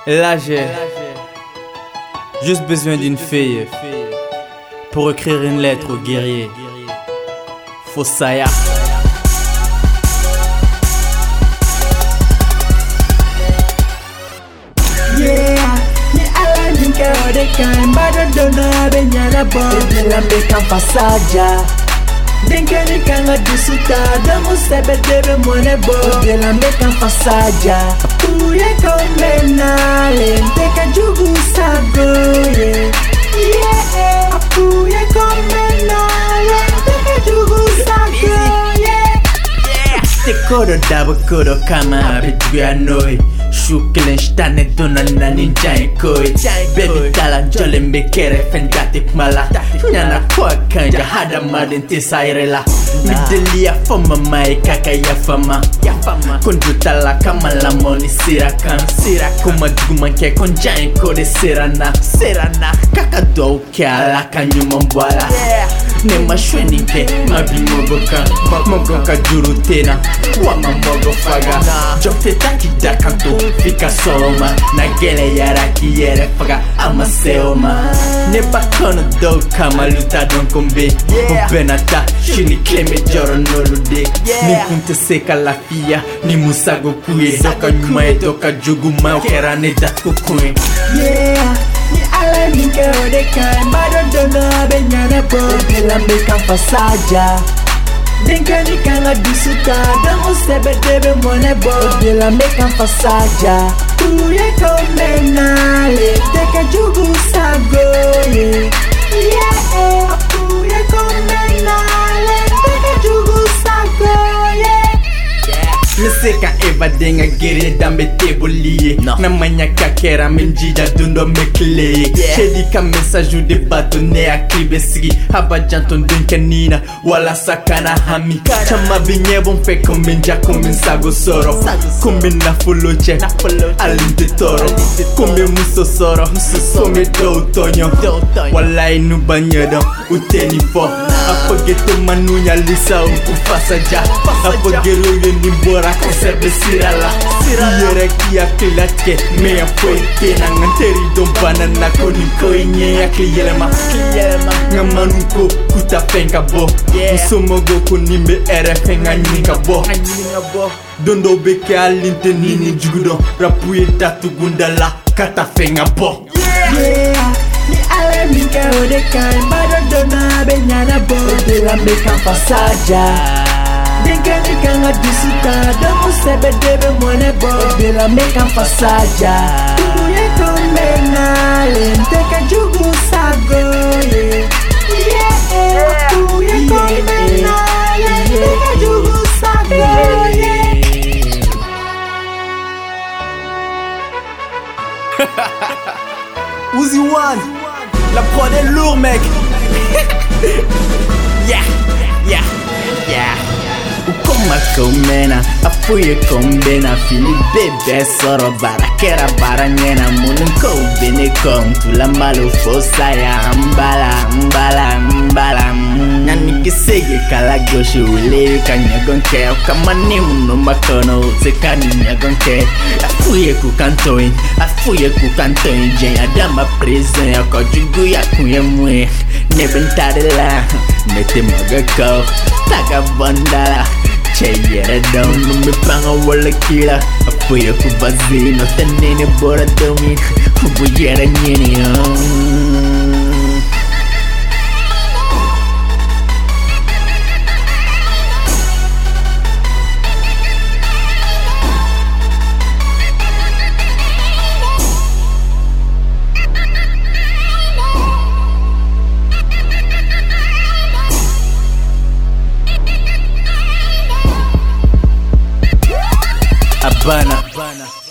Et là j'ai juste besoin d'une fille pour écrire une lettre au guerrier Fosaya. Denkeni kanga disuta damu sebe debe mwane bo Dela meka fasaja Uye komena Lenteka jugu sago Yeah Uye komena Lenteka jugu sago Yeah Te kodo dabo kodo kama Bitu ya noi Shukelen stane dona na ninja koi Baby tala jole mbekere fendate kumala Nyana kwa kanja hada madente sairela Midelia fama mai kaka ya fama Konjutala kama la moni sirakan Kuma duguma ke konjain kode serana Kaka do ukia la kanyuma mbwala Nema shweni ke mabi mogo ka juru tena Wama mogo faga Jokte taki dakanto fika soloma Na gele yara ki yere faga ama seoma Neba kono do kama luta don kombe Ubenata shini kleme joro nolude Ni kunte seka la fia Ni musago kuye Doka nyuma e doka jugu ma Okera ne datko kuen Yeah Ni ala minke odekai Mado dona benyana bo Dela meka fasaja Denkeni kanga disuta damu sebe debe mwane bo Dela meka fasaja Uye komena Lenteka jugu sago Yeah Uye komena Lenteka jugu sago Miseka eva denga gere dambe teboliye Na manya kakera menjija dundo mekle Shedi ka mensaju de bato ne akribe sigi Haba janton dunke nina wala sakana hami Chama binyebo mfeko menja kumensago soro Kumbe na foloche alinde toro Kumbe muso soro Kumbe do utonyo Wala inu banyedo uteni fo Apogeto manunya lisa ukufasa ja Apogero yendi mbora conserve sirala Yere kia kilatke Mea poete na nganteri don banana Koni koinye ya kliyelema Ngamanunko kuta fenga bo Musomogo kunimbe ere fenga nyinga bo Dondo beke alinte nini jugudo Rapuye datu gundala kata fenga bo Yeah Ni ala minke odekai Mado dona benyana bo Dela meka fasaja Denkeni kanga disuta damu sebe debe mwane bo Dela meka fasaja Uye komena Lenteka jugu sago Yeah Uye komena Lenteka jugu sago Uzi One, la prod est lourd mec. Yeah. Ukoma komena, afuye kombena Fili bebe soro barakera baranyena Mununko ubene kom tula malo fosaya Mbala Nani kisege kala goshe ule kanyagonke Okamani uno makono utekani nyagonke Afuye kukantoin Jen adama prison Yako jugu ya kuye mwe Nebentadela Mete magako Taga bandala Cheyere down Numipanga wala kila Afuye kubazino Tanene bora domi Ubuyere nyini Habana.